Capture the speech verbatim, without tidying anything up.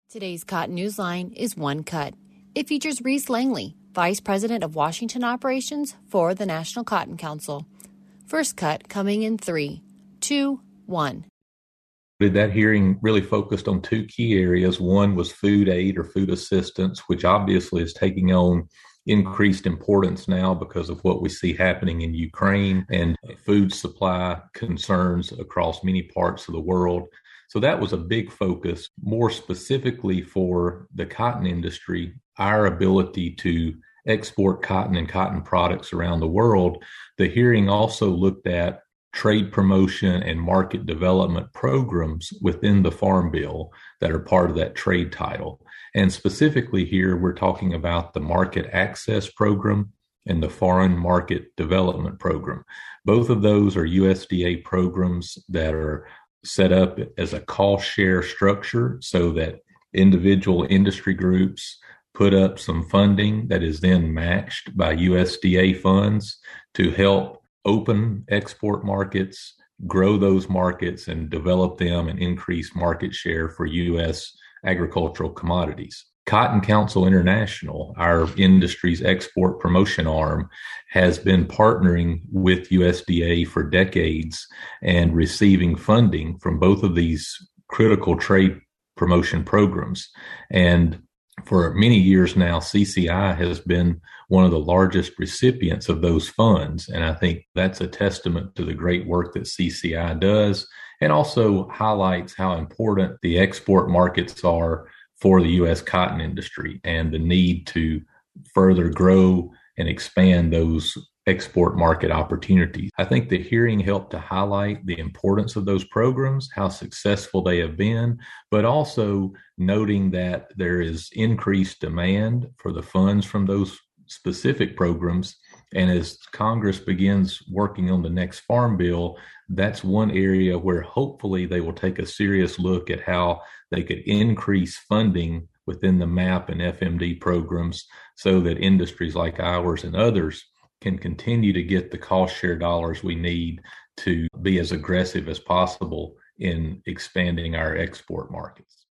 Today's Cotton Newsline is One Cut. It features Reese Langley, Vice President of Washington Operations for the National Cotton Council. First cut coming in three, two, one. That hearing really focused on two key areas. One was food aid or food assistance, which obviously is taking on increased importance now because of what we see happening in Ukraine and food supply concerns across many parts of the world. So that was a big focus. More specifically for the cotton industry, our ability to export cotton and cotton products around the world. The hearing also looked at trade promotion and market development programs within the Farm Bill that are part of that trade title. And specifically here, we're talking about the Market Access Program and the Foreign Market Development Program. Both of those are U S D A programs that are set up as a cost share structure so that individual industry groups put up some funding that is then matched by U S D A funds to help open export markets, grow those markets, and develop them and increase market share for U S agricultural commodities. Cotton Council International, our industry's export promotion arm, has been partnering with U S D A for decades and receiving funding from both of these critical trade promotion programs. And for many years now, C C I has been one of the largest recipients of those funds. And I think that's a testament to the great work that C C I does and also highlights how important the export markets are for the U S cotton industry and the need to further grow and expand those export market opportunities. I think the hearing helped to highlight the importance of those programs, how successful they have been, but also noting that there is increased demand for the funds from those specific programs. And as Congress begins working on the next Farm Bill, that's one area where hopefully they will take a serious look at how they could increase funding within the MAP and F M D programs so that industries like ours and others can continue to get the cost share dollars we need to be as aggressive as possible in expanding our export markets.